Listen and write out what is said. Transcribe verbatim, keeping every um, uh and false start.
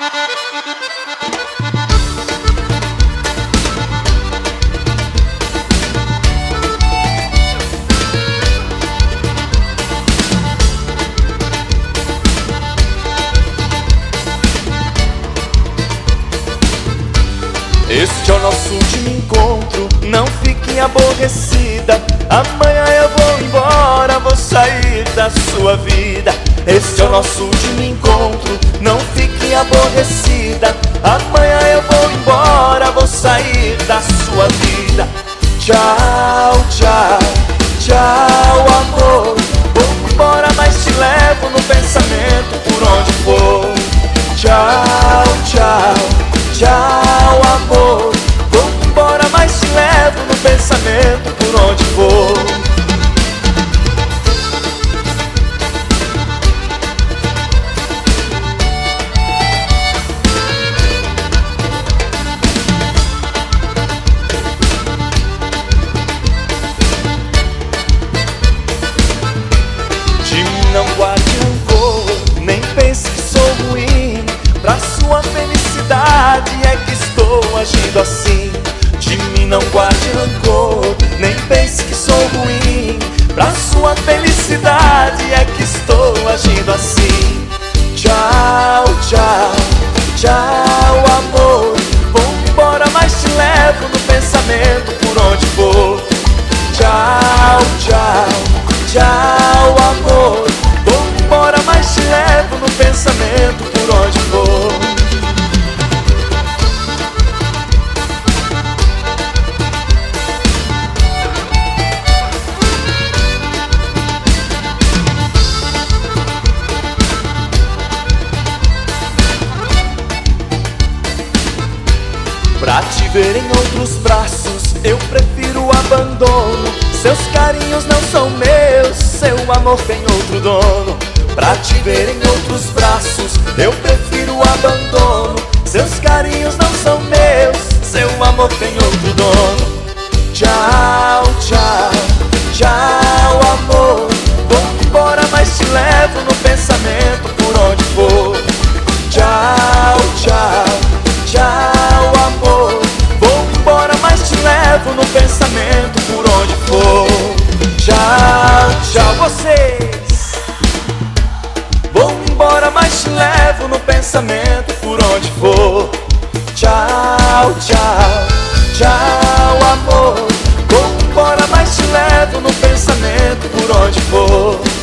Este é o nosso último encontro, não fique aborrecida. Amanhã eu vou embora, vou sair da sua vida. Este é o nosso último encontro, não fique aborrecida. Amanhã eu vou embora, vou sair da sua vida. Tchau, tchau, tchau amor. Vou embora, mas te levo no pensamento por onde for. Tchau, tchau, tchau amor. Vou embora, mas te levo no pensamento por onde for. De mim não guarde rancor, nem pense que sou ruim. Pra sua felicidade é que estou agindo assim. De mim não guarde rancor, nem pense que sou ruim. Pra sua felicidade é que estou agindo assim. Tchau, tchau, tchau amor. Vou embora, mas te levo no pensamento por onde for. Tchau, tchau, tchau amor. Vou embora, mas te levo no pensamento por onde for. Pra te ver em outros braços, eu prefiro o abandono. Seus carinhos não são meus, seu amor tem outro dono. Pra te ver em outros braços, eu prefiro o abandono. Seus carinhos não são meus, seu amor tem outro dono. Tchau, tchau, tchau amor. Vou embora, mas te levo no pensamento por onde for. Tchau, tchau, tchau amor. Vou embora, mas te levo no pensamento por onde for. Tchau, tchau vocês. Vou embora, mas te levo no pensamento por onde for. Tchau, tchau, tchau amor. Vou embora, mas te levo no pensamento por onde for.